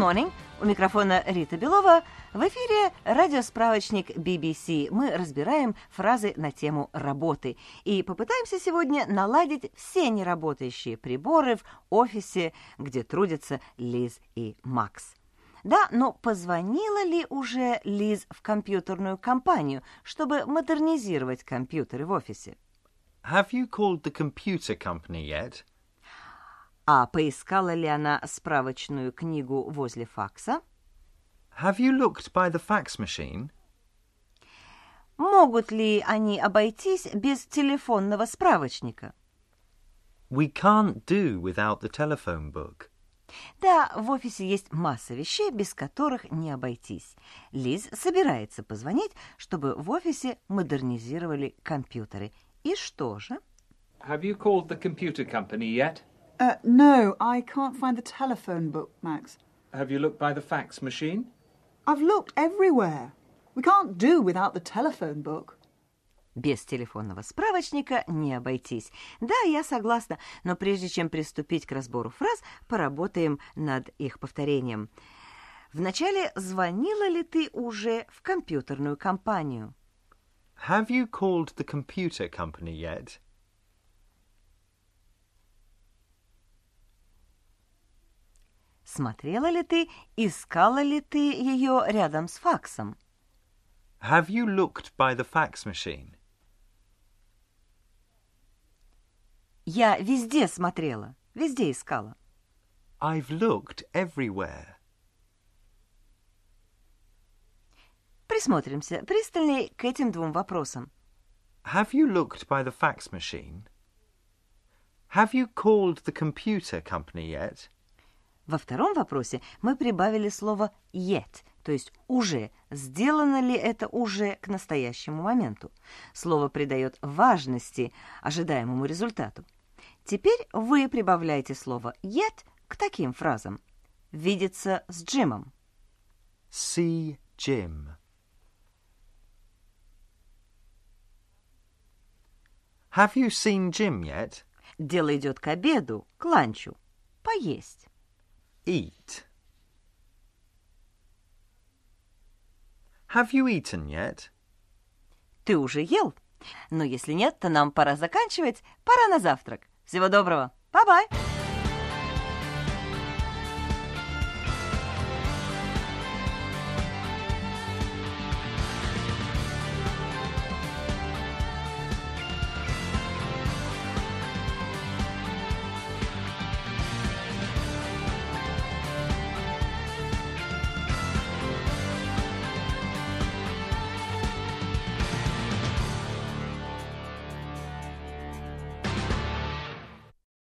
morning! У микрофона Рита Белова. В эфире радиосправочник BBC. Мы разбираем фразы на тему работы и попытаемся сегодня наладить все неработающие приборы в офисе, где трудятся Лиз и Макс. Да, но позвонила ли уже Лиз в компьютерную компанию, чтобы модернизировать компьютеры в офисе? Have you called the computer company yet? А поискала ли она справочную книгу возле факса? Have you looked by the fax machine? Могут ли они обойтись без телефонного справочника? We can't do without the telephone book. Да, в офисе есть масса вещей, без которых не обойтись. Лиз собирается позвонить, чтобы в офисе модернизировали компьютеры. И что же? Have you called the computer company yet? No, I can't find the telephone book, Max. Have you looked by the fax machine? I've looked everywhere. We can't do without the telephone book. Без телефонного справочника не обойтись. Да, я согласна, но прежде чем приступить к разбору фраз, поработаем над их повторением. Вначале, звонила ли ты уже в компьютерную компанию? Have you called the computer company yet? Смотрела ли ты, искала ли ты ее рядом с факсом? Have you looked by the fax machine? Я везде смотрела, везде искала. I've looked everywhere. Присмотримся пристальнее к этим двум вопросам. Have you looked by the fax machine? Have you called the computer company yet? Во втором вопросе мы прибавили слово yet, то есть уже. Сделано ли это уже к настоящему моменту? Слово придает важности ожидаемому результату. Теперь вы прибавляете слово yet к таким фразам. Видеться с Джимом. See Jim. Have you seen Jim yet? Дело идет к обеду, к ланчу. Поесть. Eat. Have you eaten yet? Ты уже ел? Но если нет, то нам пора заканчивать. Пора на завтрак. Всего доброго. Bye-bye.